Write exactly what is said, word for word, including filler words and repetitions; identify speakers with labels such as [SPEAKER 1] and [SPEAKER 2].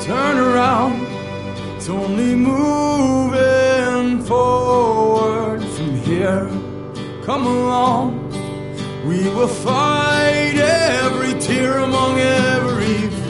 [SPEAKER 1] turn around. It's only moving forward from here. Come along, we will fight every tear among every